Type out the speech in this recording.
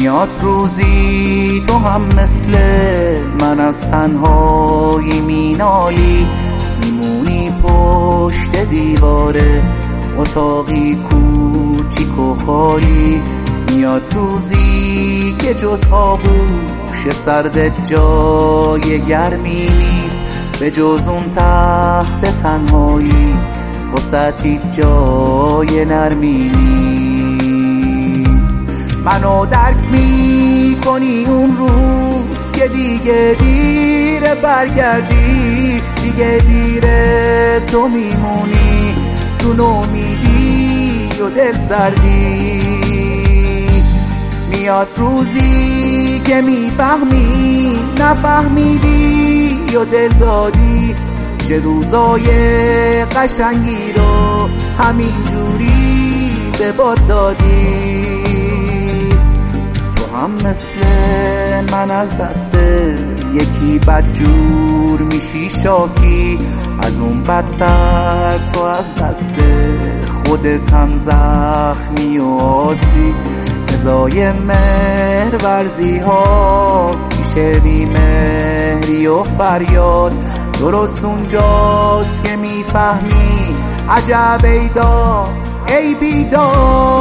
میاد روزی تو هم مثل من از تنهایی مینالی، میمونی پشت دیواره اتاقی کوچیک و خالی. میاد روزی که جز آغوش سرد جای گرمی نیست، به جز اون تخت تنهایی واسطی جای نرمی نیست. منو درک میکنی اون روز که دیگه دیره برگردی، دیگه دیره تو میمونی تو نومیدی و دل سردی. میاد روزی که میفهمی نفهمیدی و دل دادی، چه روزای قشنگی رو همینجوری به باد دادی. تو هم مثل من از دست یکی بدجور میشی شاکی، از اون بدتر تو از دست خودت هم زخمی و آسی. سزای مهر ورزی ها میشه بی مهری و فریاد، درست اونجاست که میفهمی عجب ای بیداد.